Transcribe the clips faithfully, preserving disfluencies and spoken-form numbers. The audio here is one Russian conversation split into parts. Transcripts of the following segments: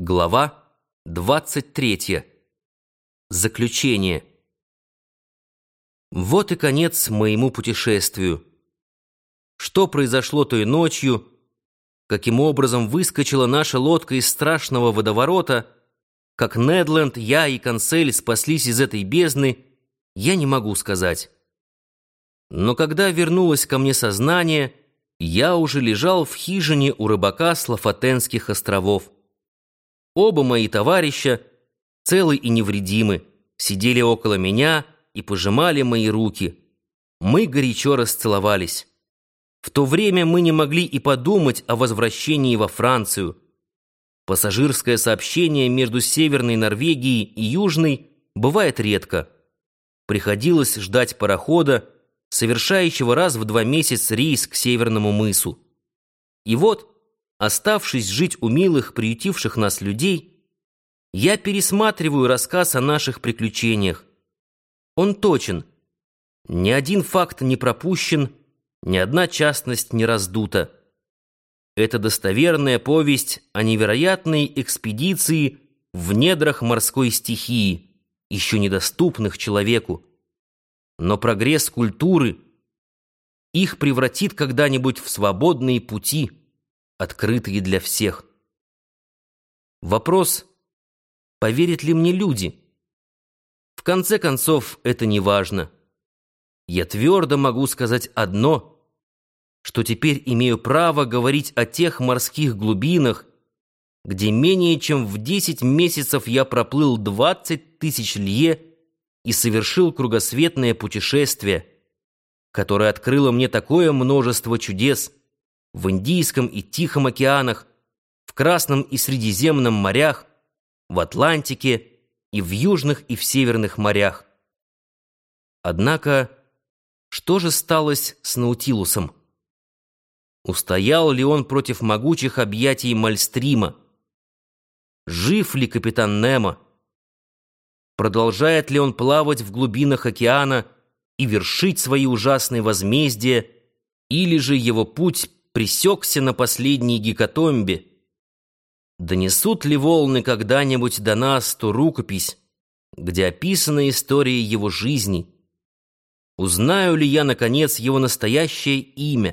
Глава двадцать третья. Заключение. Вот и конец моему путешествию. Что произошло той ночью, каким образом выскочила наша лодка из страшного водоворота, как Недленд, я и Консель спаслись из этой бездны, я не могу сказать. Но когда вернулось ко мне сознание, я уже лежал в хижине у рыбака с Лафатенских островов. Оба мои товарища, целы и невредимы, сидели около меня и пожимали мои руки. Мы горячо расцеловались. В то время мы не могли и подумать о возвращении во Францию. Пассажирское сообщение между Северной Норвегией и Южной бывает редко. Приходилось ждать парохода, совершающего раз в два месяца рейс к Северному мысу. И вот, оставшись жить у милых, приютивших нас людей, я пересматриваю рассказ о наших приключениях. Он точен. Ни один факт не пропущен, ни одна частность не раздута. Это достоверная повесть о невероятной экспедиции в недрах морской стихии, еще недоступных человеку. Но прогресс культуры их превратит когда-нибудь в свободные пути, открытые для всех. Вопрос, поверят ли мне люди? В конце концов, это не важно. Я твердо могу сказать одно, что теперь имею право говорить о тех морских глубинах, где менее чем в десять месяцев я проплыл двадцать тысяч лье и совершил кругосветное путешествие, которое открыло мне такое множество чудес в Индийском и Тихом океанах, в Красном и Средиземном морях, в Атлантике и в Южных и в Северных морях. Однако, что же сталось с Наутилусом? Устоял ли он против могучих объятий Мальстрима? Жив ли капитан Немо? Продолжает ли он плавать в глубинах океана и вершить свои ужасные возмездия, или же его путь пресекся на последней гекатомбе? Донесут ли волны когда-нибудь до нас ту рукопись, где описана история его жизни? Узнаю ли я, наконец, его настоящее имя?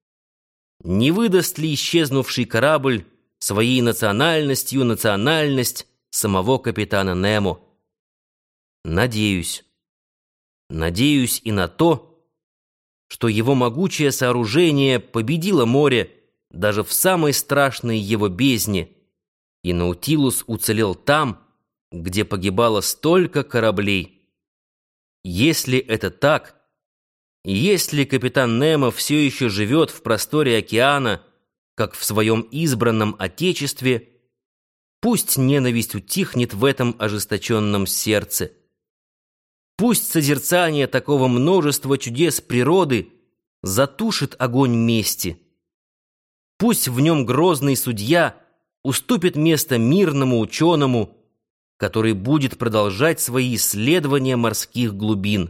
Не выдаст ли исчезнувший корабль своей национальностью национальность самого капитана Немо? Надеюсь. Надеюсь и на то, что его могучее сооружение победило море даже в самой страшной его бездне, и Наутилус уцелел там, где погибало столько кораблей. Если это так, и если капитан Немо все еще живет в просторе океана, как в своем избранном отечестве, пусть ненависть утихнет в этом ожесточенном сердце. Пусть созерцание такого множества чудес природы затушит огонь мести. Пусть в нем грозный судья уступит место мирному ученому, который будет продолжать свои исследования морских глубин.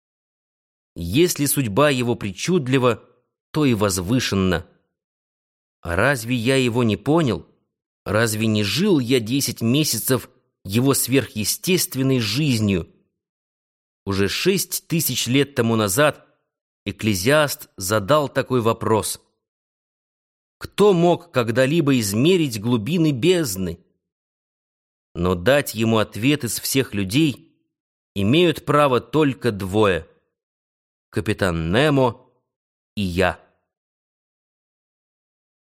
Если судьба его причудлива, то и возвышенна. А разве я его не понял? Разве не жил я десять месяцев его сверхъестественной жизнью? Уже шесть тысяч лет тому назад Экклезиаст задал такой вопрос: кто мог когда-либо измерить глубины бездны? Но дать ему ответ из всех людей имеют право только двое: капитан Немо и я.